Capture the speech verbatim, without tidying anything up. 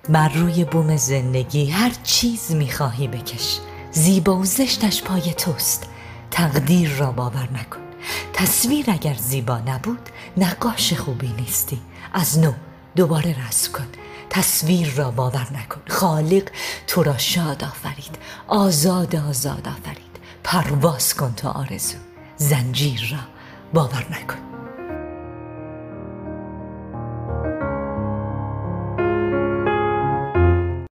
بر روی بوم زندگی هر چیز میخواهی بکش، زیبا و زشتش پای توست. تقدیر را باور نکن. تصویر اگر زیبا نبود نقاش خوبی نیستی. از نو دوباره رسم کن. تصویر را باور نکن. خالق تو را شاد آفرید، آزاد آزاد آفرید. پرواز کن تا آرزو. زنجیر را باور نکن.